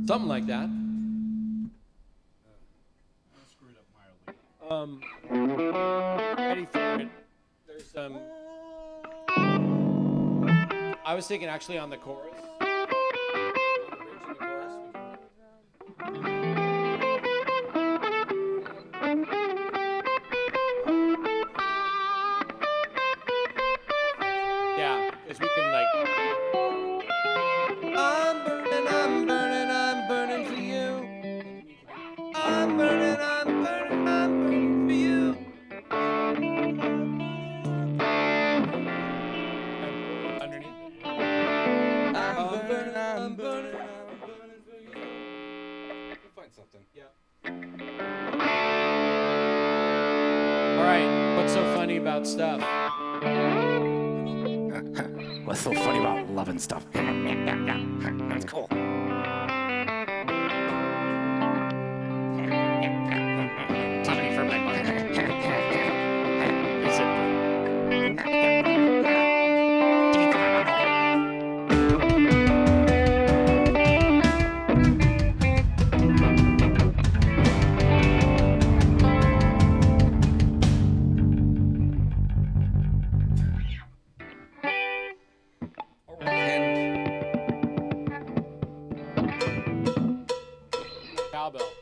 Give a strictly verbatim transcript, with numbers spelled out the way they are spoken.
Something like that. I screwed up mildly. Um, ready for it. There's um. I was thinking actually on the chorus. On the bridge and the chorus, we can run it down. Yeah, because we can like. I'm burning, I'm burning, I'm burning for you. I'm burning, I'm burning, I'm burning for you. Underneath. I'm burning, I'm burning, I'm burning for you. We'll find something. Yeah. All right. What's so funny about stuff? What's so funny about loving stuff? That's cool. Somebody for my mother. Is it? Cowbell.